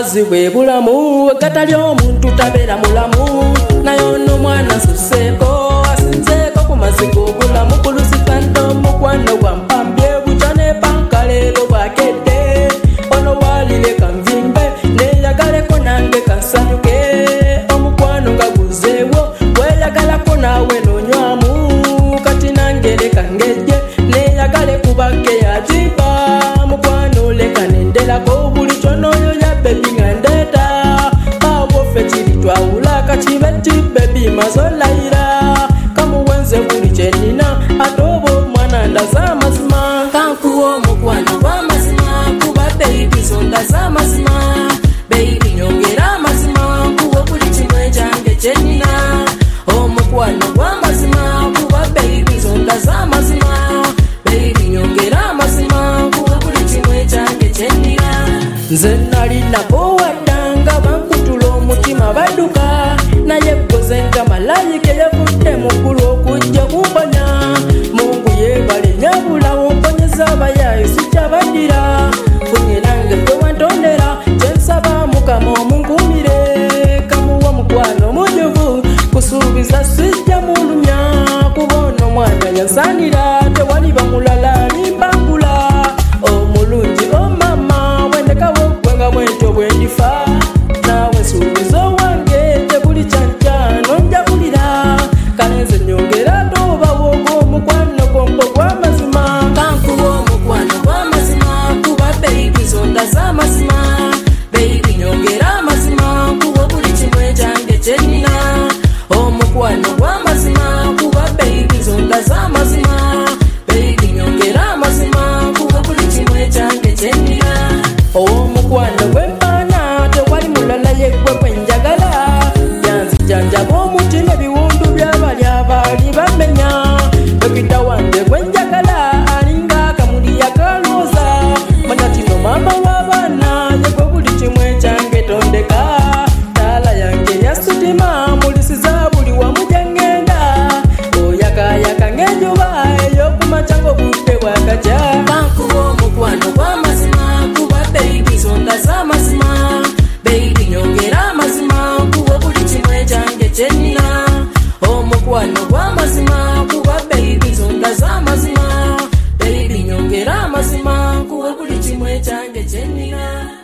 amazzi bwe bulamu gatali omuntu tabeera mulamu naye ono mwana susseeko asinzeeko ku mazzi g'obulamu ku lusifando mukwano gwa mpambye bukya ne panka leero bwakedde ono waalire kanvimbe neeyagaleko nange kansanyuke omukwano nga guzeewo weeyagalako naawe nonywamu kati nange leka ngejje neeyagale kubake yajiba mukwano leka nenderako buli kyonoyo ya bebi nga ndeeta baawoffe kiri twawula kakibeti bebi mazolayira kamuwenze buli kyenina ate oba omwana ndaza amazima kankuwa omukwano gw'amazima kuba bebi zondaza amazima bebi nyongera amazima nkuwa buli kimu ekyange kyenina omukwano gw'amazima kuba bebi zondaza amazima bebi nyongera amazima nkuwa buli kimu ekyange kyenina nze nalinako waddanga bankutula omutima badduka naye ggoze nga malayika eyavudde mu ggulu okujja kumponya mungu yeebale nyabulawo mponyeza abayaayi sikyabadira funye nange gwe wantondera kyensaba mukama omunkumire kamuwa mukwano mujuvu kusuubiza sijja mulumya kuba ono mwana yansanira tewali bamulala alimbangula omulungi omama wendekawo gwe nga bwentyo bwendifa naawe suubiza owange tebuli kyankyano njabulira kale nze nyongera tobawo ogw'omukwano gwombo gw'amazima kankuba omukwano gw'amazima kuba bebi zondaza amazima bebi nyongera amazima kuba buli kimu ekyange kyenina omukwano gw'amazima kuba bebi zondaza amazima bebi nyongera amazima kuba buli kimu ekyange kyenina omukwano gw'empaana tewali mulala yeggwe kwenjagala yanzijanjaba omutima ebiwundu by'abali abaali bamenya dokita wange gwenjagala alinga akamuli yakalooza manya kino mama w'abaana yegwe buli kimu ekyange tondeka taala yange yasutima mulisiza buli wamu gyangenda oyakayaka ng'enjuba ey'okumakyanga obudde bwakajja kankuba omukwano gw'amazima kuba bebi zondaza amazima bebi nyongera amazima kuba buli kimu ekyange kyenina omukwano gw'amazima kuba bebi zondaza amazima bebi nyongera amazima kuba buli kimu ekyange kyenina